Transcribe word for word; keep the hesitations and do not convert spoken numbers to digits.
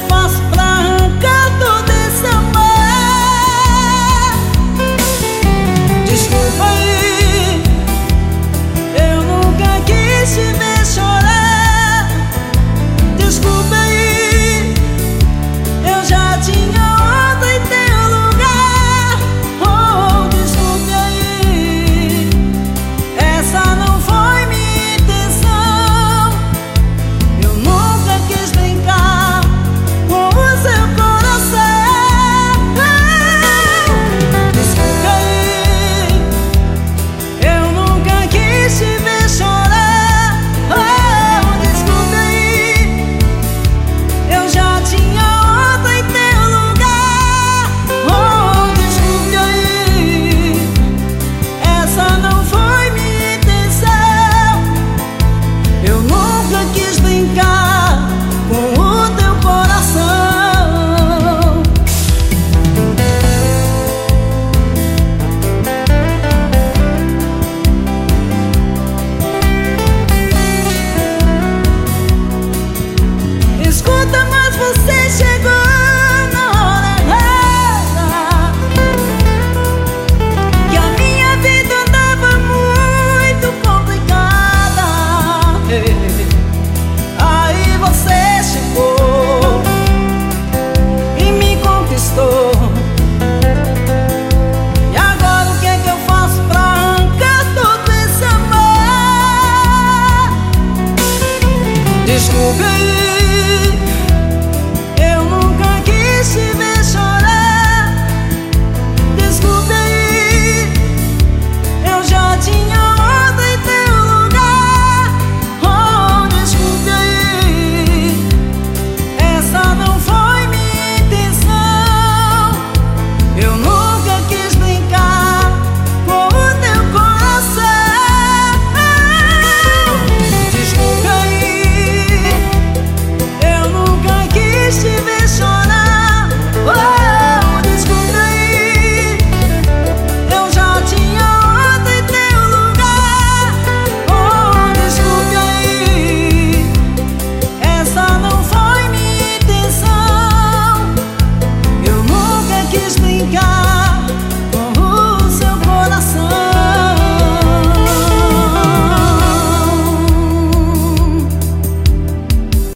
faço pra arrancar todo esse amor? Desculpa aí, eu nunca quis te ver chorar. Desculpa aí, eu já tinha outra em teu lugar. Oh, desculpe aí, essa não foi minha intenção. Eu nunca quis brincar com o seu coração. Desculpe aí, eu nunca quis te ver chorar. Oh, desculpe aí, eu já tinha outra em teu lugar. Oh, desculpe aí, essa não foi minha intenção. Eu nunca quis brincar com o teu coração. Escuta, mas você chegou na hora errada, que a minha vida andava muito complicada. Aí você chegou e me conquistou. E agora o que é que eu faço pra arrancar todo esse amor? Desculpe aí,